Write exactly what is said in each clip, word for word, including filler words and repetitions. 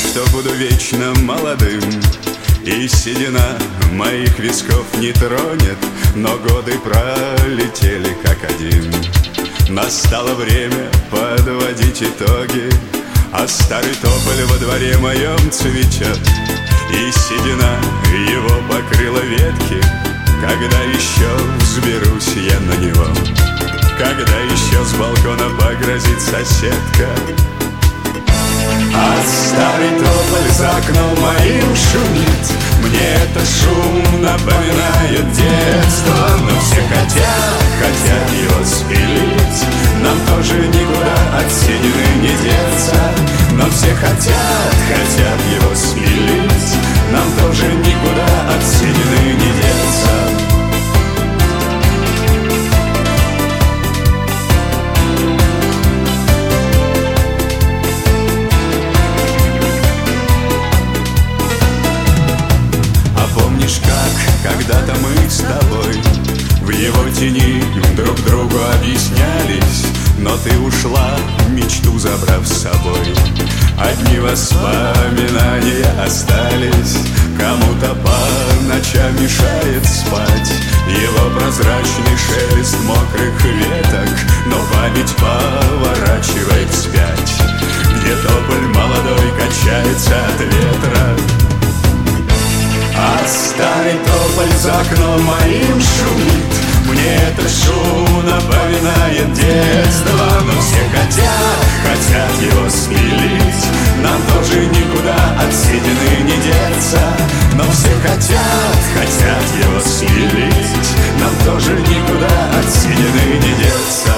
что буду вечно молодым, и седина моих висков не тронет, но годы пролетели как один. Настало время подводить итоги, а старый тополь во дворе моем цветет, и седина его покрыла ветки. Когда еще взберусь я на него? Когда еще с балкона погрозит соседка? А старый тополь за окном моим шумит, мне этот шум напоминает детство. Но все хотят, хотят его спилить, нам тоже никуда от седины не деться. Но все хотят, хотят его спилить, нам тоже никуда от седины не деться. Когда-то мы с тобой в его тени друг другу объяснялись, но ты ушла, мечту забрав с собой. Одни воспоминания остались, кому-то по ночам мешает спать его прозрачный шелест мокрых веток, но память поворачивает вспять, где тополь молодой качается от ветра. А старый тополь за окном моим шумит, мне этот шум напоминает детство. Но все хотят, хотят его спилить, нам тоже никуда от седины не деться. Но все хотят, хотят его спилить, нам тоже никуда от седины не деться.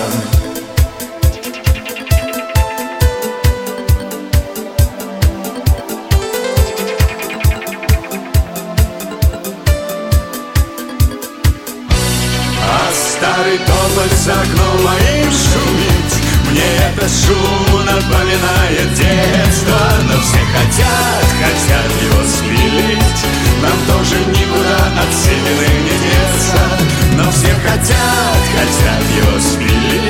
Старый тополь за окном моим шумит, мне этот шум напоминает детство. Но все хотят, хотят его спилить, нам тоже никуда от седины не деться. Но все хотят, хотят его спилить,